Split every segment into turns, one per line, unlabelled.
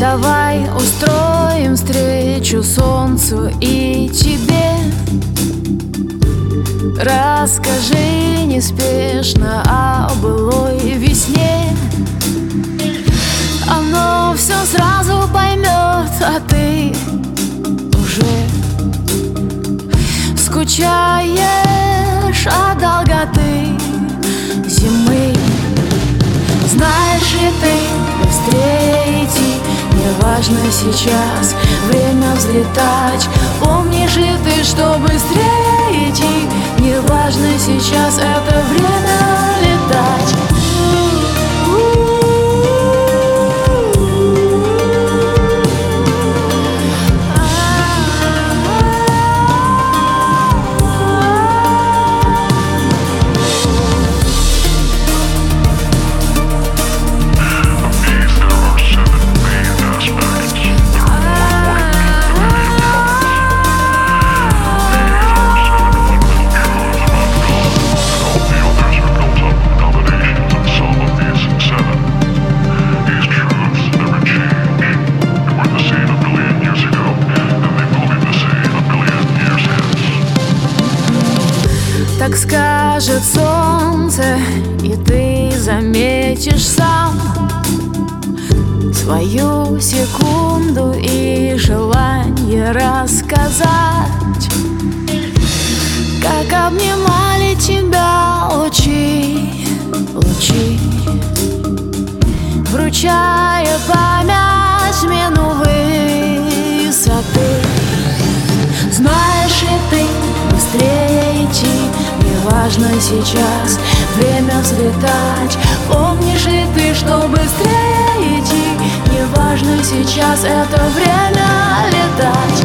Давай устроим встречу солнцу и тебе. Расскажи неспешно о былой весне. Оно все сразу поймет, а ты уже скучаешь от долготы зимы. Знаешь ли ты, быстрее идти, неважно сейчас время взлетать. Помнишь ли ты, что быстрее идти, неважно сейчас это время летать. Так скажет солнце, и ты заметишь сам свою секунду и желание рассказать, как обнимали тебя лучи, лучи, вручая память смену высоты. Знаешь ли ты, быстрее идти, неважно сейчас время взлетать. Помнишь ли ты, что быстрее идти, неважно сейчас это время летать.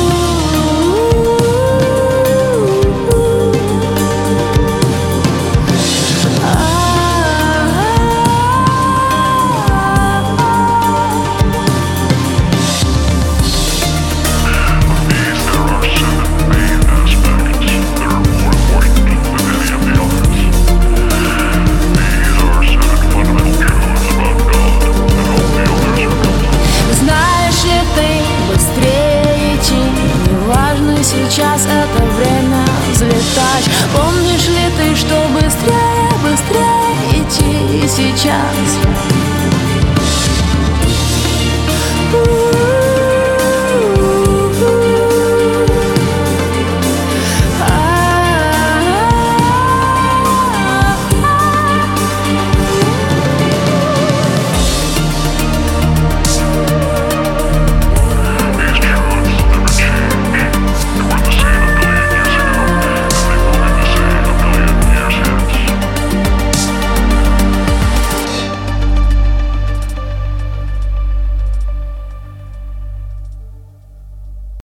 Сейчас это время взлетать. Помнишь ли ты, что быстрее, быстрее идти сейчас?